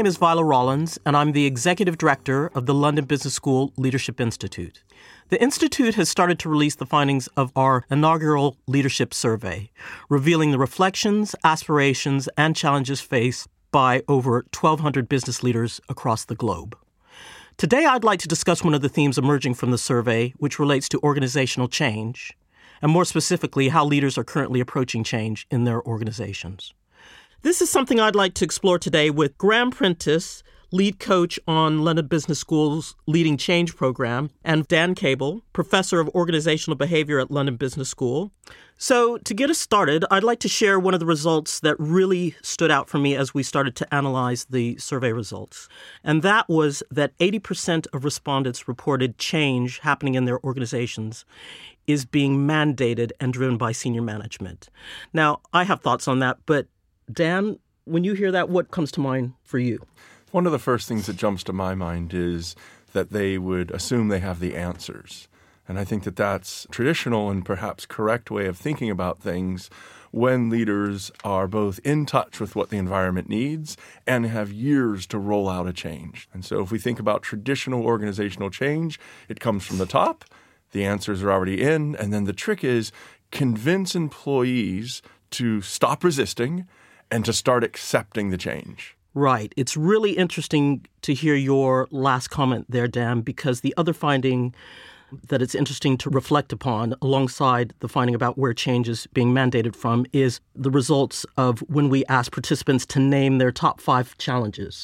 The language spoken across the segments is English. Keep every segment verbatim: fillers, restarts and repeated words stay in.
is Viola Rollins, and I'm the Executive Director of the London Business School Leadership Institute. The Institute has started to release the findings of our inaugural leadership survey, revealing the reflections, aspirations, and challenges faced by over twelve hundred business leaders across the globe. Today, I'd like to discuss one of the themes emerging from the survey, which relates to organizational change, and more specifically, how leaders are currently approaching change in their organizations. This is something I'd like to explore today with Graham Prentice, lead coach on London Business School's Leading Change program, and Dan Cable, professor of organizational behavior at London Business School. So to get us started, I'd like to share one of the results that really stood out for me as we started to analyze the survey results. And that was that eighty percent of respondents reported change happening in their organizations is being mandated and driven by senior management. Now, I have thoughts on that, but Dan, when you hear that, what comes to mind for you? One of the first things that jumps to my mind is that they would assume they have the answers. And I think that that's traditional and perhaps correct way of thinking about things when leaders are both in touch with what the environment needs and have years to roll out a change. And so if we think about traditional organizational change, it comes from the top, the answers are already in, and then the trick is convince employees to stop resisting and to start accepting the change. Right. It's really interesting to hear your last comment there, Dan, because the other finding that it's interesting to reflect upon alongside the finding about where change is being mandated from is the results of when we ask participants to name their top five challenges.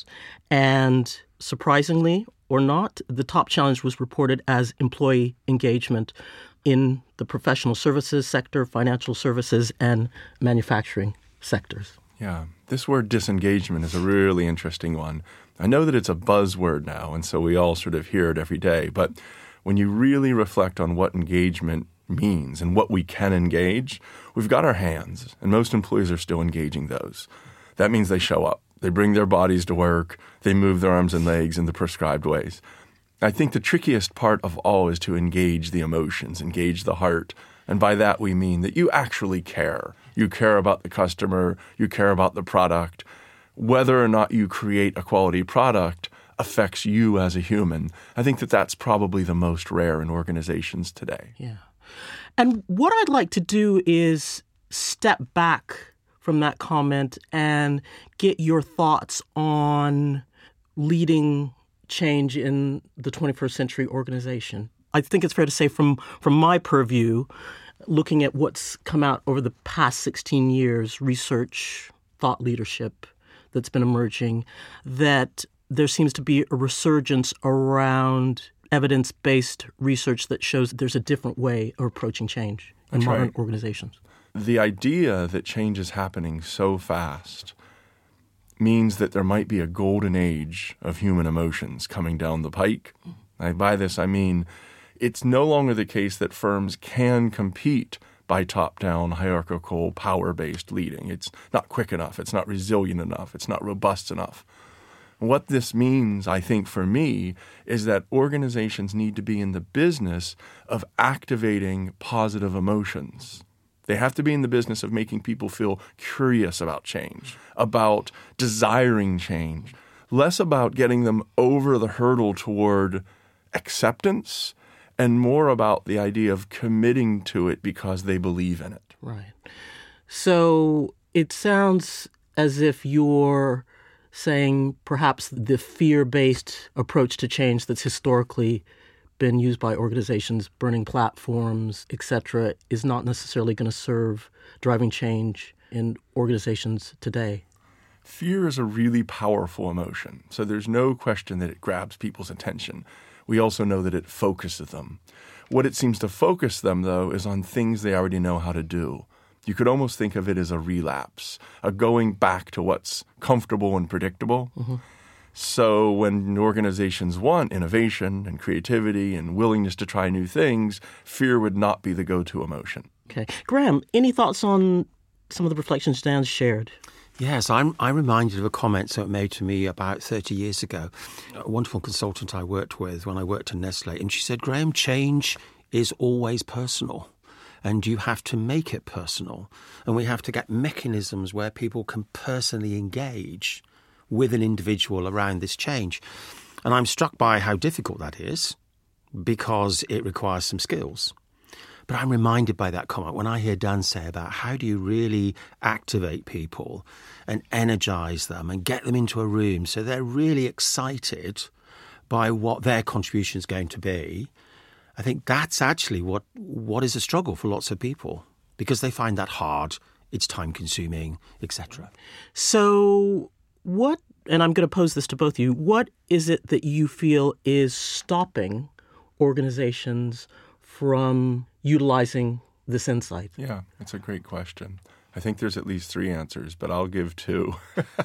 And surprisingly or not, the top challenge was reported as employee engagement in the professional services sector, financial services, and manufacturing sectors. Yeah, this word disengagement is a really interesting one. I know that it's a buzzword now, and so we all sort of hear it every day. But when you really reflect on what engagement means and what we can engage, we've got our hands, and most employees are still engaging those. That means they show up. They bring their bodies to work. They move their arms and legs in the prescribed ways. I think the trickiest part of all is to engage the emotions, engage the heart. And by that, we mean that you actually care. You care about the customer. You care about the product. Whether or not you create a quality product affects you as a human. I think that that's probably the most rare in organizations today. Yeah. And what I'd like to do is step back from that comment and get your thoughts on leading change in the twenty-first century organization. I think it's fair to say from, from my purview, looking at what's come out over the past sixteen years, research, thought leadership that's been emerging, that there seems to be a resurgence around evidence-based research that shows that there's a different way of approaching change in That's modern right. organizations. The idea that change is happening so fast means that there might be a golden age of human emotions coming down the pike. I, by this, I mean it's no longer the case that firms can compete by top-down, hierarchical, power-based leading. It's not quick enough. It's not resilient enough. It's not robust enough. What this means, I think, for me, is that organizations need to be in the business of activating positive emotions. They have to be in the business of making people feel curious about change, about desiring change, less about getting them over the hurdle toward acceptance and more about the idea of committing to it because they believe in it. Right. So it sounds as if you're saying perhaps the fear-based approach to change that's historically been used by organizations, burning platforms, et cetera, is not necessarily going to serve driving change in organizations today. Fear is a really powerful emotion, so there's no question that it grabs people's attention. We also know that it focuses them. What it seems to focus them, though, is on things they already know how to do. You could almost think of it as a relapse, a going back to what's comfortable and predictable. Mm-hmm. So when organizations want innovation and creativity and willingness to try new things, fear would not be the go-to emotion. Okay. Graham, any thoughts on some of the reflections Dan shared? Yes, I'm, I'm reminded of a comment that made to me about thirty years ago. A wonderful consultant I worked with when I worked at Nestle, and she said, Graham, change is always personal. And you have to make it personal. And we have to get mechanisms where people can personally engage with an individual around this change. And I'm struck by how difficult that is because it requires some skills. But I'm reminded by that comment when I hear Dan say about how do you really activate people and energize them and get them into a room so they're really excited by what their contribution is going to be. I think that's actually what, what is a struggle for lots of people because they find that hard, it's time-consuming, et cetera. So what, and I'm going to pose this to both of you, what is it that you feel is stopping organizations from utilizing this insight? Yeah, it's a great question. I think there's at least three answers, but I'll give two.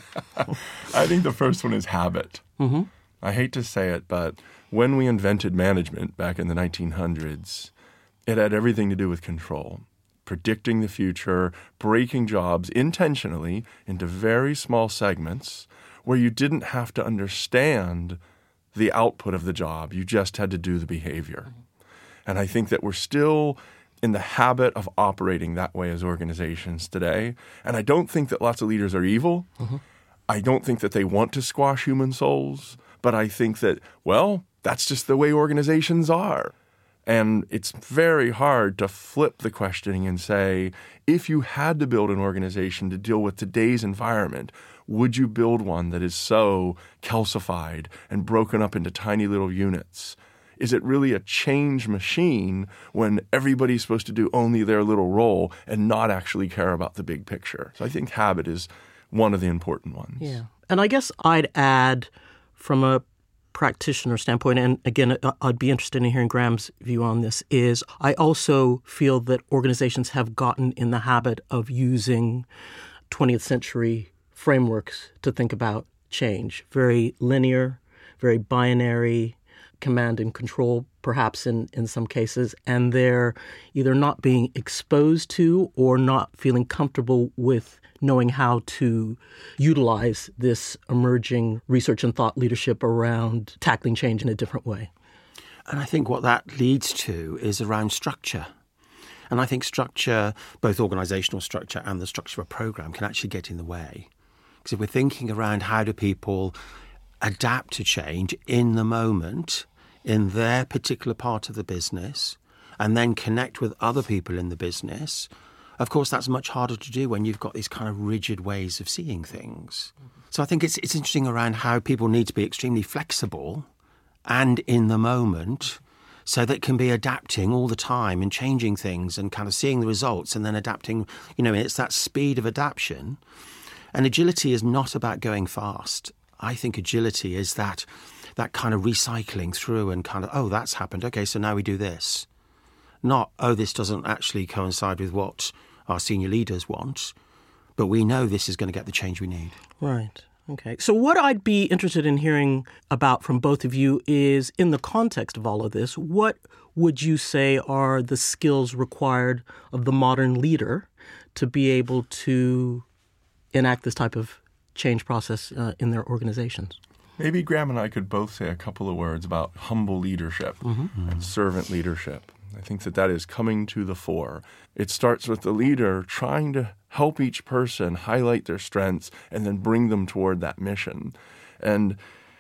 I think the first one is habit. Mm-hmm. I hate to say it, but when we invented management back in the nineteen hundreds, it had everything to do with control, predicting the future, breaking jobs intentionally into very small segments where you didn't have to understand the output of the job. You just had to do the behavior. Mm-hmm. And I think that we're still in the habit of operating that way as organizations today. And I don't think that lots of leaders are evil. Mm-hmm. I don't think that they want to squash human souls. But I think that, well, that's just the way organizations are. And it's very hard to flip the questioning and say, if you had to build an organization to deal with today's environment, would you build one that is so calcified and broken up into tiny little units? Is it really a change machine when everybody's supposed to do only their little role and not actually care about the big picture? So I think habit is one of the important ones. Yeah. And I guess I'd add from a practitioner standpoint, and again, I'd be interested in hearing Graham's view on this, is I also feel that organizations have gotten in the habit of using twentieth century frameworks to think about change. Very linear, very binary, command and control, perhaps in, in some cases, and they're either not being exposed to or not feeling comfortable with knowing how to utilize this emerging research and thought leadership around tackling change in a different way. And I think what that leads to is around structure. And I think structure, both organizational structure and the structure of a program, can actually get in the way. Because if we're thinking around how do people adapt to change in the moment, in their particular part of the business, and then connect with other people in the business, of course, that's much harder to do when you've got these kind of rigid ways of seeing things. So I think it's it's interesting around how people need to be extremely flexible and in the moment so that can be adapting all the time and changing things and kind of seeing the results and then adapting. You know, it's that speed of adaptation. And agility is not about going fast. I think agility is that that kind of recycling through and kind of, oh, that's happened. Okay, so now we do this. Not, oh, this doesn't actually coincide with what our senior leaders want, but we know this is going to get the change we need. Right. Okay. So what I'd be interested in hearing about from both of you is, in the context of all of this, what would you say are the skills required of the modern leader to be able to enact this type of change process uh, in their organizations? Maybe Graham and I could both say a couple of words about humble leadership mm-hmm. and servant leadership. I think that that is coming to the fore. It starts with the leader trying to help each person highlight their strengths and then bring them toward that mission. And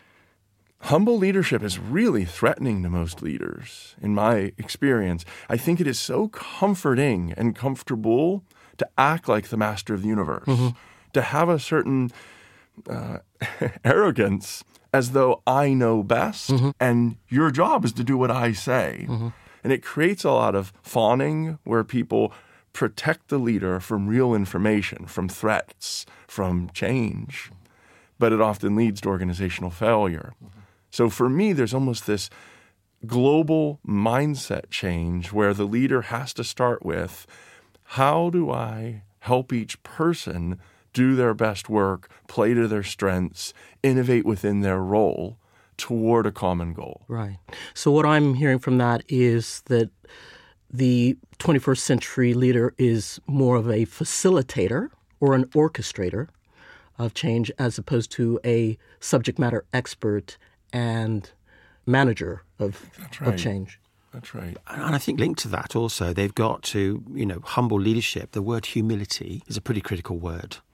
humble leadership is really threatening to most leaders, in my experience. I think it is so comforting and comfortable to act like the master of the universe, mm-hmm. to have a certain uh, arrogance as though I know best, mm-hmm. and your job is to do what I say. Mm-hmm. And it creates a lot of fawning where people protect the leader from real information, from threats, from change. But it often leads to organizational failure. Mm-hmm. So for me, there's almost this global mindset change where the leader has to start with, how do I help each person do their best work, play to their strengths, innovate within their role toward a common goal? Right. So what I'm hearing from that is that the twenty-first century leader is more of a facilitator or an orchestrator of change as opposed to a subject matter expert and manager of, That's right. of change. That's right. And I think linked to that also, they've got to, you know, humble leadership. The word humility is a pretty critical word.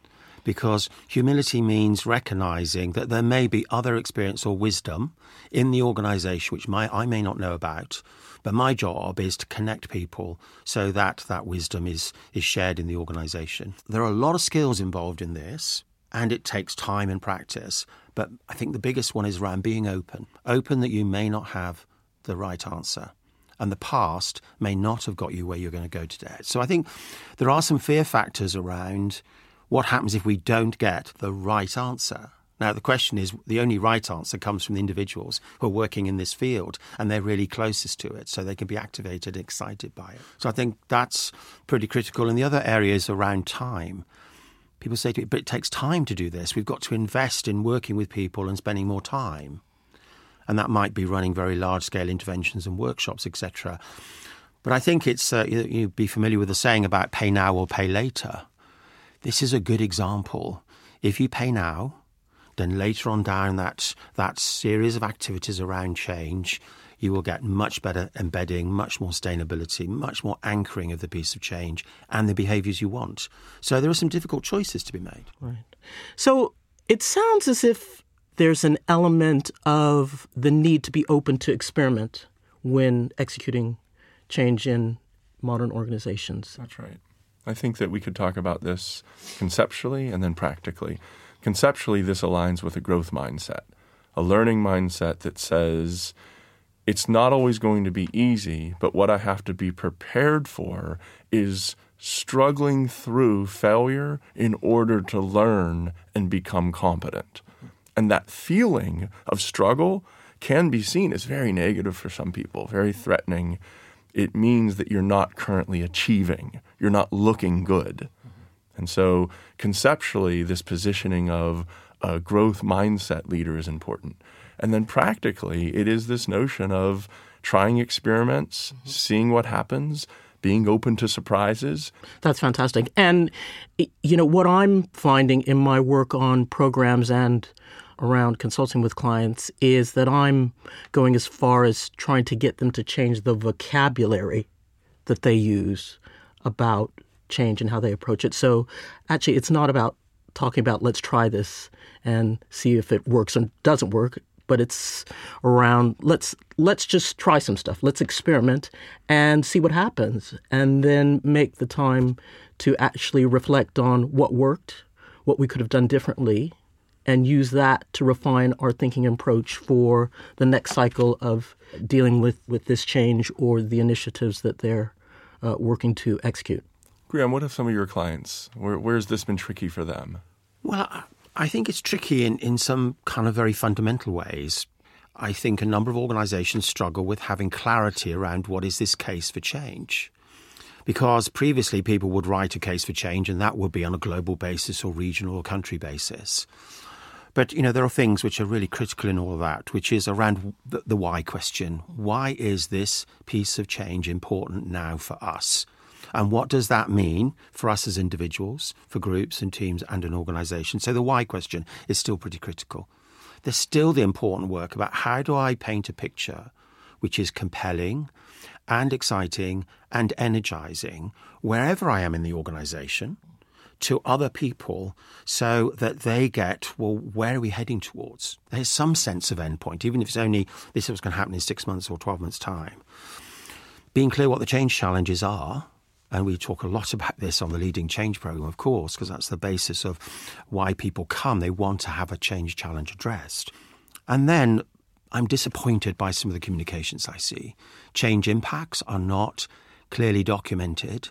because humility means recognizing that there may be other experience or wisdom in the organization which my, I may not know about, but my job is to connect people so that that wisdom is, is shared in the organization. There are a lot of skills involved in this, and it takes time and practice. But I think the biggest one is around being open, open that you may not have the right answer. And the past may not have got you where you're going to go today. So I think there are some fear factors around what happens if we don't get the right answer. Now, the question is, the only right answer comes from the individuals who are working in this field, and they're really closest to it, so they can be activated and excited by it. So I think that's pretty critical. And the other area is around time. People say to me, but it takes time to do this. We've got to invest in working with people and spending more time. And that might be running very large-scale interventions and workshops, et cetera. But I think it's uh, you, you'd be familiar with the saying about pay now or pay later. This is a good example. If you pay now, then later on down that that series of activities around change, you will get much better embedding, much more sustainability, much more anchoring of the piece of change and the behaviours you want. So there are some difficult choices to be made. Right. So it sounds as if there's an element of the need to be open to experiment when executing change in modern organizations. That's right. I think that we could talk about this conceptually and then practically. Conceptually, this aligns with a growth mindset, a learning mindset that says it's not always going to be easy, but what I have to be prepared for is struggling through failure in order to learn and become competent. And that feeling of struggle can be seen as very negative for some people, very threatening. It means that you're not currently achieving. You're not looking good. And so conceptually, this positioning of a growth mindset leader is important. And then practically, it is this notion of trying experiments, mm-hmm. seeing what happens, being open to surprises. That's fantastic. And, you know, what I'm finding in my work on programs and around consulting with clients is that I'm going as far as trying to get them to change the vocabulary that they use about change and how they approach it. So actually, it's not about talking about let's try this and see if it works and doesn't work, but it's around let's let's just try some stuff. Let's experiment and see what happens, and then make the time to actually reflect on what worked, what we could have done differently, and use that to refine our thinking approach for the next cycle of dealing with, with this change or the initiatives that they're uh, working to execute. Graham, what have some of your clients, where, where's this been tricky for them? Well, I think it's tricky in, in some kind of very fundamental ways. I think a number of organizations struggle with having clarity around what is this case for change. Because previously people would write a case for change and that would be on a global basis or regional or country basis. But, you know, there are things which are really critical in all of that, which is around the, the why question. Why is this piece of change important now for us? And what does that mean for us as individuals, for groups and teams and an organisation? So the why question is still pretty critical. There's still the important work about how do I paint a picture which is compelling and exciting and energising wherever I am in the organisation to other people so that they get, well, where are we heading towards? There's some sense of endpoint, even if it's only this is going to happen in six months or twelve months' time. Being clear what the change challenges are. And we talk a lot about this on the Leading Change programme, of course, because that's the basis of why people come. They want to have a change challenge addressed. And then I'm disappointed by some of the communications I see. Change impacts are not clearly documented.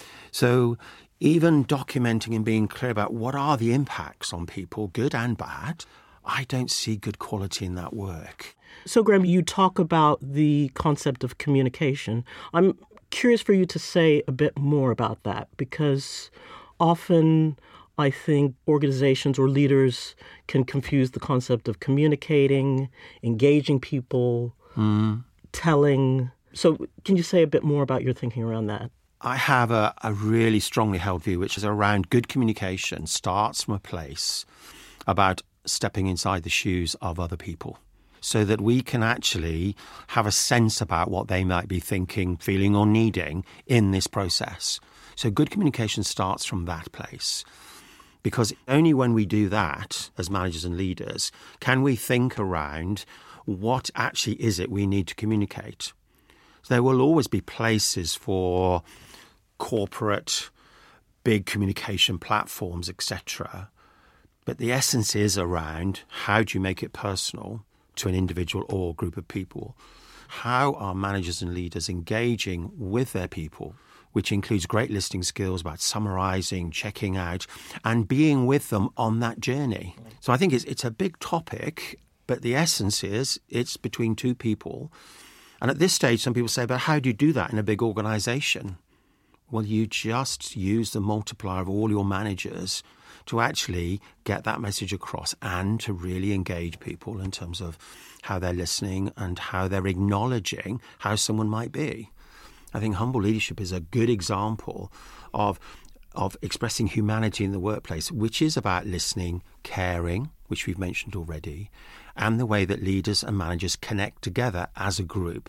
So even documenting and being clear about what are the impacts on people, good and bad, I don't see good quality in that work. So, Graham, you talk about the concept of communication. I'm curious for you to say a bit more about that, because often I think organizations or leaders can confuse the concept of communicating, engaging people, mm. telling. So can you say a bit more about your thinking around that? I have a, a really strongly held view, which is around good communication starts from a place about stepping inside the shoes of other people, so that we can actually have a sense about what they might be thinking, feeling or needing in this process. So good communication starts from that place. Because only when we do that as managers and leaders can we think around what actually is it we need to communicate. So there will always be places for corporate, big communication platforms, et cetera. But the essence is around how do you make it personal to an individual or group of people? How are managers and leaders engaging with their people, which includes great listening skills about summarizing, checking out, and being with them on that journey. So I think it's, it's a big topic, but the essence is it's between two people. And at this stage, some people say, but how do you do that in a big organization? Well, you just use the multiplier of all your managers to actually get that message across and to really engage people in terms of how they're listening and how they're acknowledging how someone might be. I think humble leadership is a good example of of expressing humanity in the workplace, which is about listening, caring, which we've mentioned already, and the way that leaders and managers connect together as a group.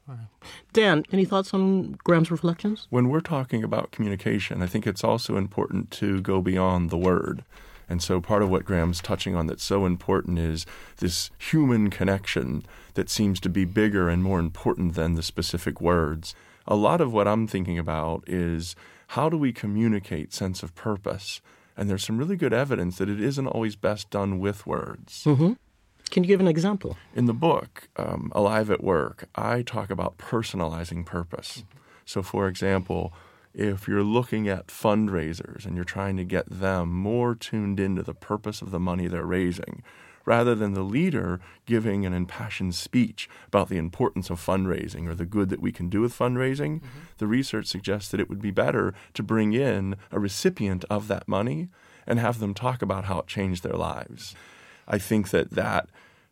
Dan, any thoughts on Graham's reflections? When we're talking about communication, I think it's also important to go beyond the word. And so part of what Graham's touching on that's so important is this human connection that seems to be bigger and more important than the specific words. A lot of what I'm thinking about is how do we communicate sense of purpose? And there's some really good evidence that it isn't always best done with words. Mm-hmm. Can you give an example? In the book, um, Alive at Work, I talk about personalizing purpose. Mm-hmm. So, for example, if you're looking at fundraisers and you're trying to get them more tuned into the purpose of the money they're raising, rather than the leader giving an impassioned speech about the importance of fundraising or the good that we can do with fundraising, mm-hmm. the research suggests that it would be better to bring in a recipient of that money and have them talk about how it changed their lives. I think that that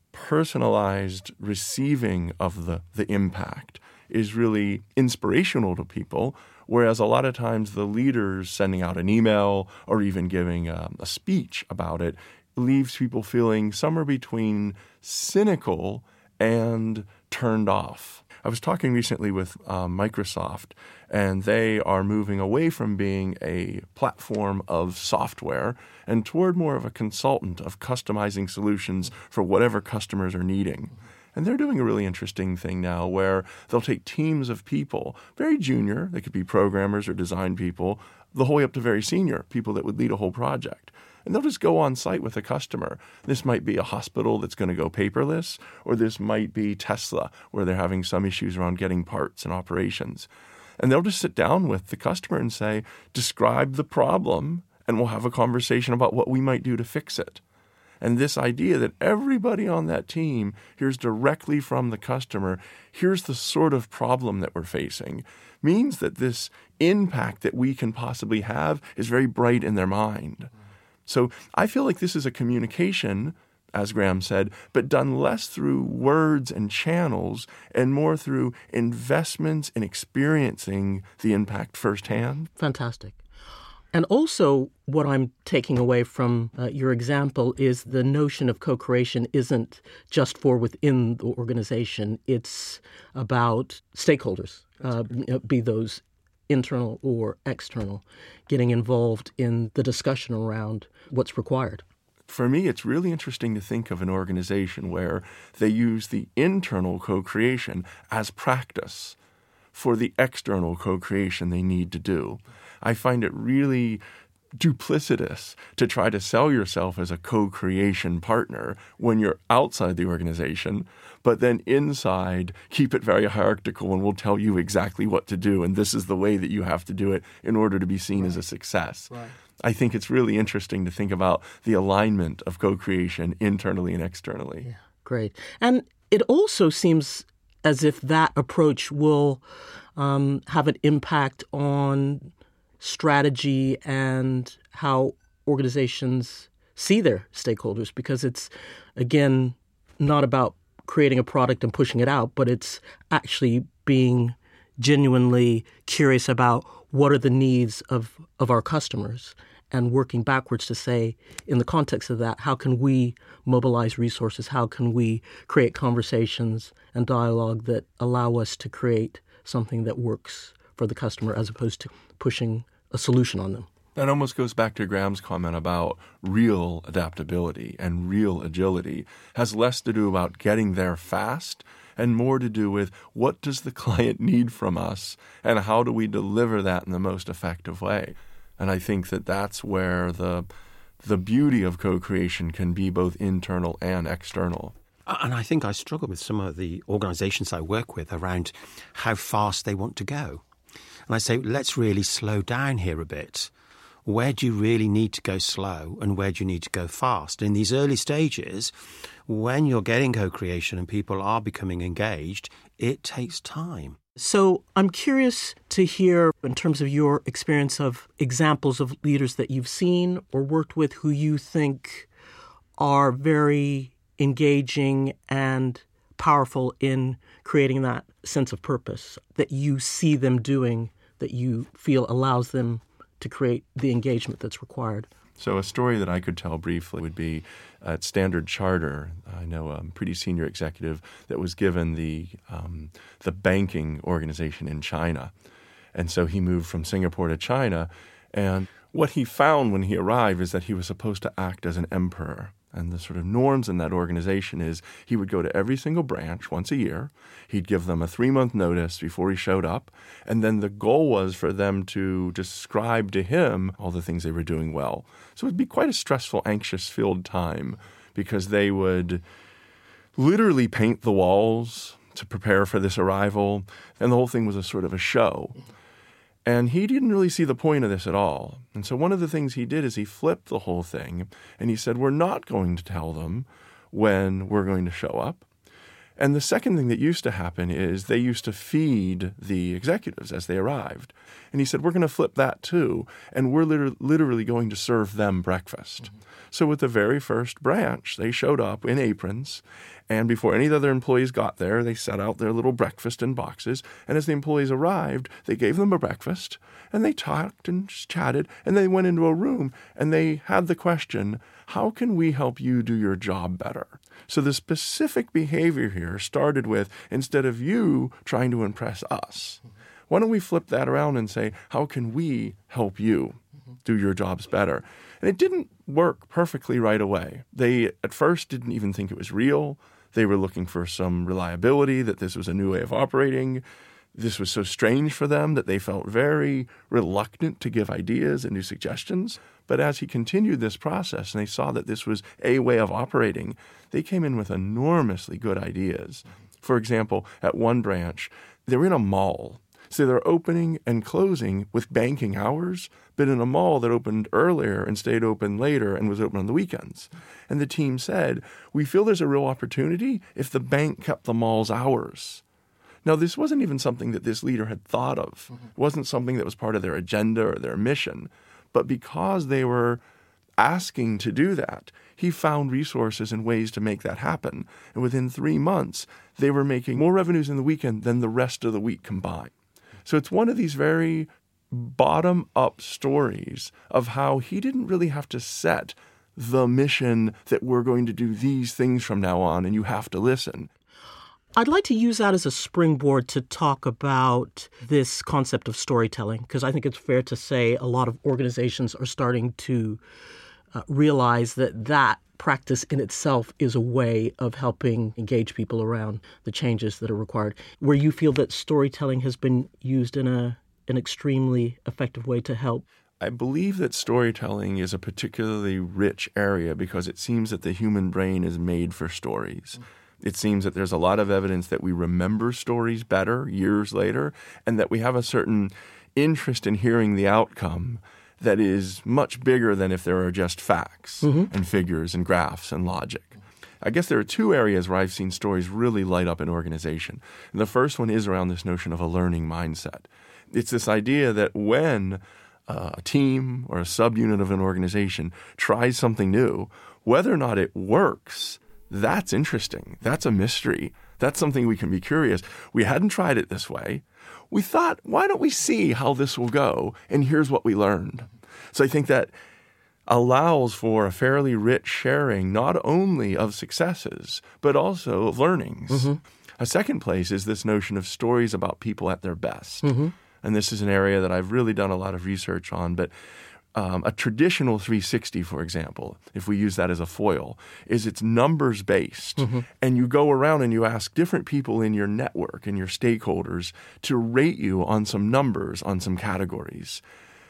personalized receiving of the, the impact is really inspirational to people, whereas a lot of times the leaders sending out an email or even giving a, a speech about it leaves people feeling somewhere between cynical and turned off. I was talking recently with uh, Microsoft, and they are moving away from being a platform of software and toward more of a consultant of customizing solutions for whatever customers are needing. And they're doing a really interesting thing now where they'll take teams of people, very junior, they could be programmers or design people, the whole way up to very senior, people that would lead a whole project. And they'll just go on site with a customer. This might be a hospital that's going to go paperless, or this might be Tesla, where they're having some issues around getting parts and operations. And they'll just sit down with the customer and say, describe the problem, and we'll have a conversation about what we might do to fix it. And this idea that everybody on that team hears directly from the customer, here's the sort of problem that we're facing, means that this impact that we can possibly have is very bright in their mind. So I feel like this is a communication, as Graham said, but done less through words and channels and more through investments in experiencing the impact firsthand. Fantastic. And also what I'm taking away from uh, your example is the notion of co-creation isn't just for within the organization. It's about stakeholders, uh, be those internal or external, getting involved in the discussion around what's required. For me, it's really interesting to think of an organization where they use the internal co-creation as practice for the external co-creation they need to do. I find it really duplicitous to try to sell yourself as a co-creation partner when you're outside the organization, but then inside keep it very hierarchical and we'll tell you exactly what to do, and this is the way that you have to do it in order to be seen right. as a success. Right. I think it's really interesting to think about the alignment of co-creation internally and externally. Yeah, great. And it also seems as if that approach will um, have an impact on strategy and how organizations see their stakeholders, because it's, again, not about creating a product and pushing it out, but it's actually being genuinely curious about what are the needs of, of our customers and working backwards to say, in the context of that, how can we mobilize resources? How can we create conversations and dialogue that allow us to create something that works for the customer as opposed to pushing a solution on them? That almost goes back to Graham's comment about real adaptability and real agility. It has less to do about getting there fast and more to do with what does the client need from us and how do we deliver that in the most effective way. And I think that that's where the the beauty of co-creation can be both internal and external. And I think I struggle with some of the organizations I work with around how fast they want to go. And I say, let's really slow down here a bit. Where do you really need to go slow and where do you need to go fast? In these early stages, when you're getting co-creation and people are becoming engaged, it takes time. So I'm curious to hear, in terms of your experience, of examples of leaders that you've seen or worked with who you think are very engaging and powerful in creating that sense of purpose that you see them doing, that you feel allows them to create the engagement that's required. So a story that I could tell briefly would be at Standard Charter. I know a pretty senior executive that was given the um, the banking organization in China. And so he moved from Singapore to China. And what he found when he arrived is that he was supposed to act as an emperor. And the sort of norms in that organization is he would go to every single branch once a year. He'd give them a three-month notice before he showed up. And then the goal was for them to describe to him all the things they were doing well. So it would be quite a stressful, anxious-filled time because they would literally paint the walls to prepare for this arrival. And the whole thing was a sort of a show. And he didn't really see the point of this at all. And so one of the things he did is he flipped the whole thing and he said, we're not going to tell them when we're going to show up. And the second thing that used to happen is they used to feed the executives as they arrived. And he said, we're going to flip that too. And we're liter- literally going to serve them breakfast. Mm-hmm. So with the very first branch, they showed up in aprons. And before any of the other employees got there, they set out their little breakfast in boxes. And as the employees arrived, they gave them a breakfast. And they talked and chatted. And they went into a room. And they had the question, how can we help you do your job better? So the specific behavior here started with, instead of you trying to impress us, why don't we flip that around and say, how can we help you do your jobs better? And it didn't work perfectly right away. They at first didn't even think it was real. They were looking for some reliability, that this was a new way of operating. This was so strange for them that they felt very reluctant to give ideas and new suggestions. But as he continued this process and they saw that this was a way of operating, they came in with enormously good ideas. For example, at one branch, they were in a mall. So they're opening and closing with banking hours, but in a mall that opened earlier and stayed open later and was open on the weekends. And the team said, we feel there's a real opportunity if the bank kept the mall's hours. Now, this wasn't even something that this leader had thought of. Mm-hmm. It wasn't something that was part of their agenda or their mission. But because they were asking to do that, he found resources and ways to make that happen. And within three months, they were making more revenues in the weekend than the rest of the week combined. So it's one of these very bottom-up stories of how he didn't really have to set the mission that we're going to do these things from now on and you have to listen. I'd like to use that as a springboard to talk about this concept of storytelling, because I think it's fair to say a lot of organizations are starting to uh, realize that that practice in itself is a way of helping engage people around the changes that are required. Where you feel that storytelling has been used in a an extremely effective way to help? I believe that storytelling is a particularly rich area because it seems that the human brain is made for stories. It seems that there's a lot of evidence that we remember stories better years later and that we have a certain interest in hearing the outcome that is much bigger than if there are just facts mm-hmm. and figures and graphs and logic. I guess there are two areas where I've seen stories really light up an organization. And the first one is around this notion of a learning mindset. It's this idea that when uh, a team or a subunit of an organization tries something new, whether or not it works, that's interesting. That's a mystery. That's something we can be curious. We hadn't tried it this way. We thought, why don't we see how this will go? And here's what we learned. So I think that allows for a fairly rich sharing, not only of successes, but also of learnings. Mm-hmm. A second place is this notion of stories about people at their best. Mm-hmm. And this is an area that I've really done a lot of research on. But Um, a traditional three sixty, for example, if we use that as a foil, is it's numbers-based. Mm-hmm. And you go around and you ask different people in your network and your stakeholders to rate you on some numbers, on some categories.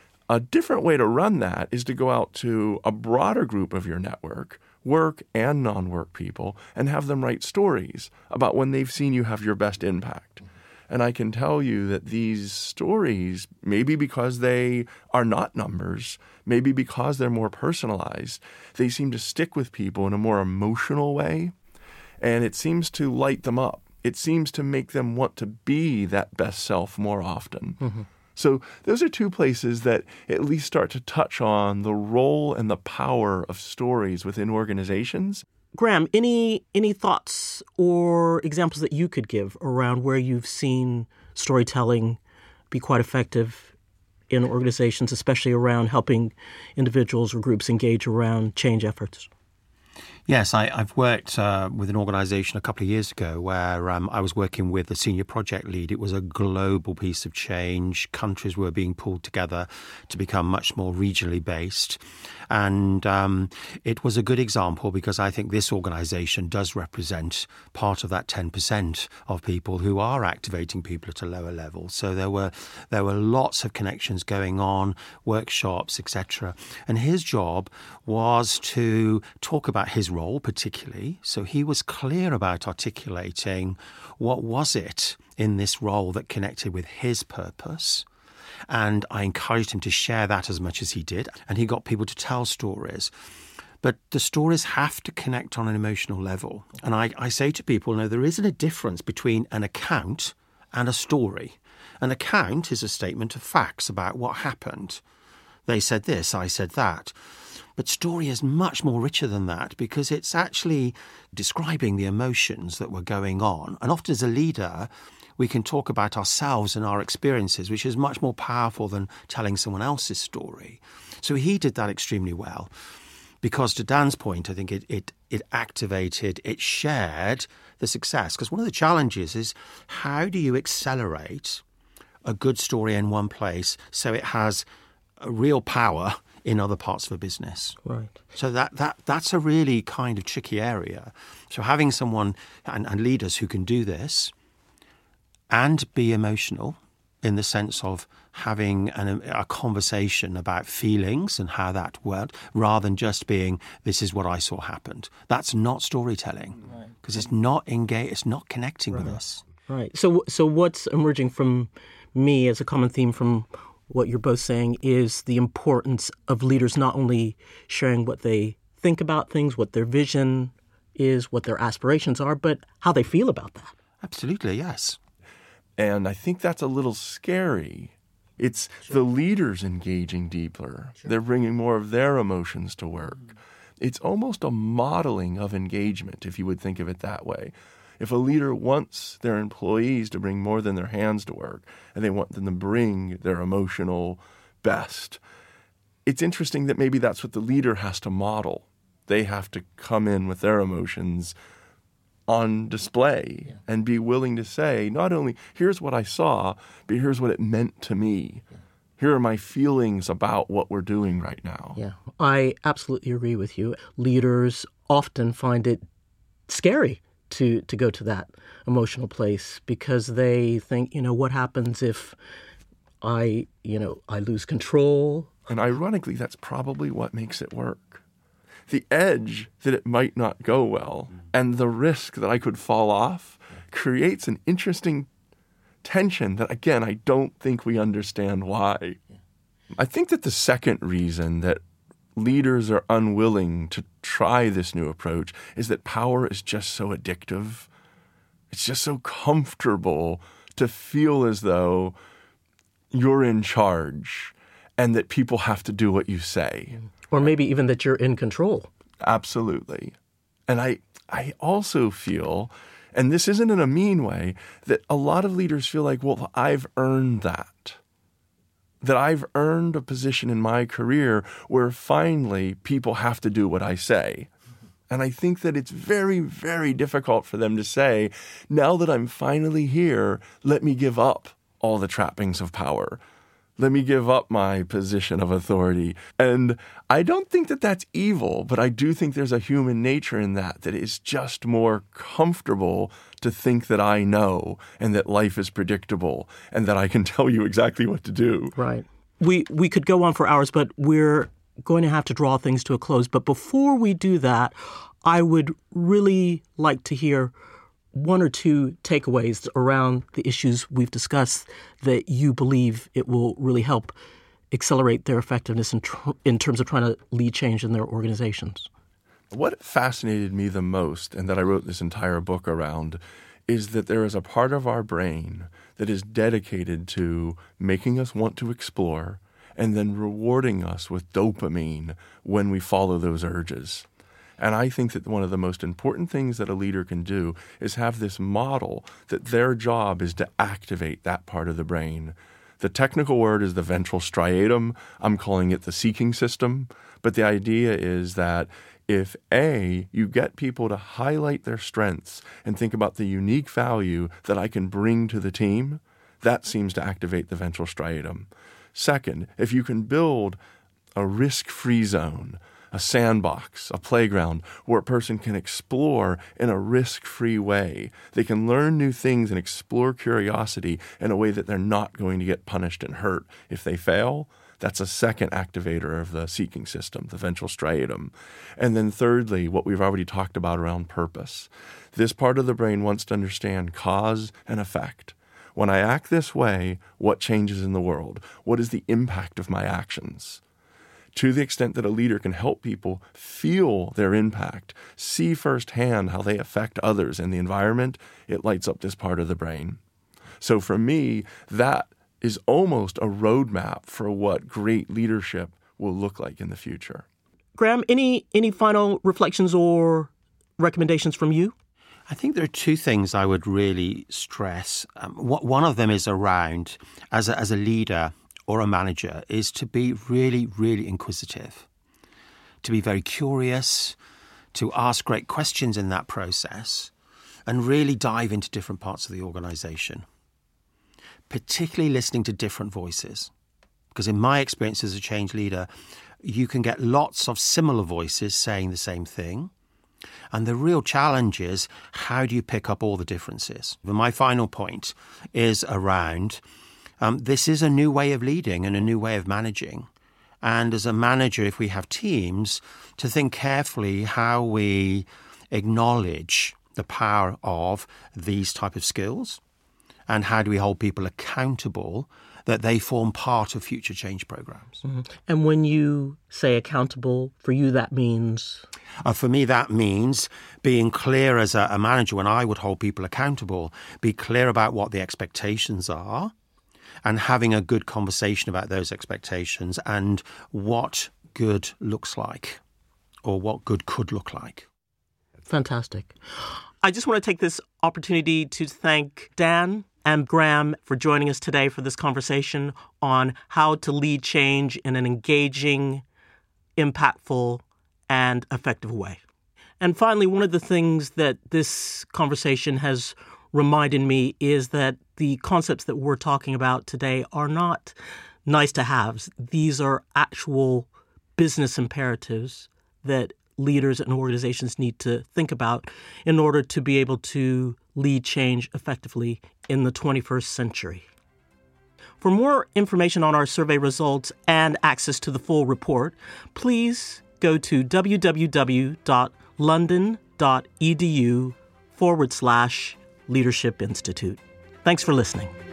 A different way to run that is to go out to a broader group of your network, work and non-work people, and have them write stories about when they've seen you have your best impact. And I can tell you that these stories, maybe because they are not numbers, maybe because they're more personalized, they seem to stick with people in a more emotional way. And it seems to light them up. It seems to make them want to be that best self more often. Mm-hmm. So those are two places that at least start to touch on the role and the power of stories within organizations. Graham, any any thoughts or examples that you could give around where you've seen storytelling be quite effective in organizations, especially around helping individuals or groups engage around change efforts? Yes, I, I've worked uh, with an organisation a couple of years ago where um, I was working with the senior project lead. It was a global piece of change. Countries were being pulled together to become much more regionally based. And um, it was a good example because I think this organisation does represent part of that ten percent of people who are activating people at a lower level. So there were there were lots of connections going on, workshops, et cetera. And his job was to talk about his role particularly. So he was clear about articulating what was it in this role that connected with his purpose. And I encouraged him to share that as much as he did. And he got people to tell stories. But the stories have to connect on an emotional level. And I, I say to people, no, there isn't a difference between an account and a story. An account is a statement of facts about what happened. They said this, I said that. But story is much more richer than that because it's actually describing the emotions that were going on. And often as a leader, we can talk about ourselves and our experiences, which is much more powerful than telling someone else's story. So he did that extremely well because, to Dan's point, I think it it, it activated, it shared the success. Because one of the challenges is how do you accelerate a good story in one place so it has a real power in other parts of a business. Right. So that that that's a really kind of tricky area. So having someone and, and leaders who can do this and be emotional in the sense of having an, a conversation about feelings and how that worked, rather than just being, this is what I saw happened. That's not storytelling because right. it's not engaged, it's not connecting right. with us. Right. So, so what's emerging from me as a common theme from what you're both saying is the importance of leaders not only sharing what they think about things, what their vision is, what their aspirations are, but how they feel about that. Absolutely, yes. And I think that's a little scary. It's sure. the leaders engaging deeper. Sure. They're bringing more of their emotions to work. Mm. It's almost a modeling of engagement, if you would think of it that way. If a leader wants their employees to bring more than their hands to work, and they want them to bring their emotional best, it's interesting that maybe that's what the leader has to model. They have to come in with their emotions on display yeah. and be willing to say, not only, here's what I saw, but here's what it meant to me. Yeah. Here are my feelings about what we're doing right now. Yeah, I absolutely agree with you. Leaders often find it scary to to go to that emotional place because they think, you know, what happens if I, you know, I lose control? And ironically, that's probably what makes it work. The edge that it might not go well and the risk that I could fall off creates an interesting tension that, again, I don't think we understand why. I think that the second reason that leaders are unwilling to try this new approach is that power is just so addictive. It's just so comfortable to feel as though you're in charge and that people have to do what you say. Or maybe even that you're in control. Absolutely. And I, I also feel, and this isn't in a mean way, that a lot of leaders feel like, well, I've earned that. That I've earned a position in my career where finally people have to do what I say. And I think that it's very, very difficult for them to say, now that I'm finally here, let me give up all the trappings of power. Let me give up my position of authority. And I don't think that that's evil, but I do think there's a human nature in that, that is just more comfortable to think that I know and that life is predictable and that I can tell you exactly what to do. Right. We we could go on for hours, but we're going to have to draw things to a close. But before we do that, I would really like to hear one or two takeaways around the issues we've discussed that you believe it will really help accelerate their effectiveness in, tr- in terms of trying to lead change in their organizations. What fascinated me the most, and that I wrote this entire book around, is that there is a part of our brain that is dedicated to making us want to explore and then rewarding us with dopamine when we follow those urges. And I think that one of the most important things that a leader can do is have this model that their job is to activate that part of the brain. The technical word is the ventral striatum. I'm calling it the seeking system. But the idea is that if A, you get people to highlight their strengths and think about the unique value that I can bring to the team, that seems to activate the ventral striatum. Second, if you can build a risk-free zone, a sandbox, a playground where a person can explore in a risk-free way. They can learn new things and explore curiosity in a way that they're not going to get punished and hurt if they fail. That's a second activator of the seeking system, the ventral striatum. And then thirdly, what we've already talked about around purpose. This part of the brain wants to understand cause and effect. When I act this way, what changes in the world? What is the impact of my actions? To the extent that a leader can help people feel their impact, see firsthand how they affect others and the environment, it lights up this part of the brain. So for me, that is almost a roadmap for what great leadership will look like in the future. Graham, any any final reflections or recommendations from you? I think there are two things I would really stress. Um, one of them is around, as a, as a leader or a manager, is to be really, really inquisitive, to be very curious, to ask great questions in that process, and really dive into different parts of the organization, particularly listening to different voices. Because in my experience as a change leader, you can get lots of similar voices saying the same thing. And the real challenge is, how do you pick up all the differences? And my final point is around, um, this is a new way of leading and a new way of managing. And as a manager, if we have teams, to think carefully how we acknowledge the power of these type of skills, and how do we hold people accountable that they form part of future change programs. Mm-hmm. And when you say accountable, for you that means? Uh, for me, that means being clear as a, a manager. When I would hold people accountable, be clear about what the expectations are and having a good conversation about those expectations and what good looks like or what good could look like. Fantastic. I just want to take this opportunity to thank Dan and Graham for joining us today for this conversation on how to lead change in an engaging, impactful, and effective way. And finally, one of the things that this conversation has reminded me is that the concepts that we're talking about today are not nice to haves. These are actual business imperatives that leaders and organizations need to think about in order to be able to lead change effectively in the twenty-first century. For more information on our survey results and access to the full report, please go to www.london.edu forward slash Leadership Institute. Thanks for listening.